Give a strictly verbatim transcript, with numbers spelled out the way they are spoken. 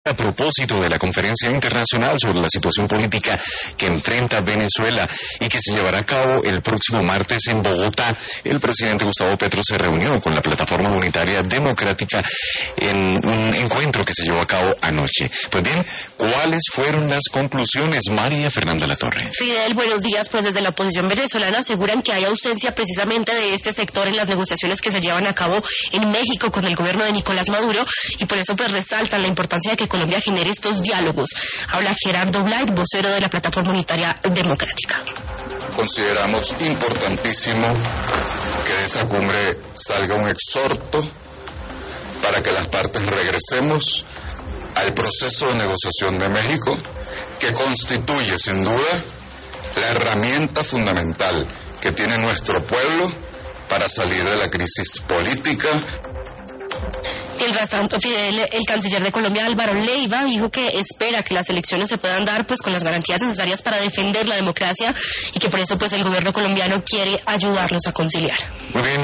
A propósito de la conferencia internacional sobre la situación política que enfrenta Venezuela y que se llevará a cabo el próximo martes en Bogotá, el presidente Gustavo Petro se reunió con la Plataforma Unitaria Democrática en un encuentro que se llevó a cabo anoche. Pues bien, ¿cuáles fueron las conclusiones? María Fernanda Latorre. Fidel, buenos días. Pues desde la oposición venezolana aseguran que hay ausencia precisamente de este sector en las negociaciones que se llevan a cabo en México con el gobierno de Nicolás Maduro, y por eso pues resaltan la importancia de que Colombia genere estos diálogos. Habla Gerardo Blight, vocero de la Plataforma Unitaria Democrática. Consideramos importantísimo que de esa cumbre salga un exhorto para que las partes regresemos al proceso de negociación de México, que constituye sin duda la herramienta fundamental que tiene nuestro pueblo para salir de la crisis política. Mientras tanto, Fidel, el canciller de Colombia, Álvaro Leiva, dijo que espera que las elecciones se puedan dar pues con las garantías necesarias para defender la democracia y que por eso pues el gobierno colombiano quiere ayudarlos a conciliar. Muy bien.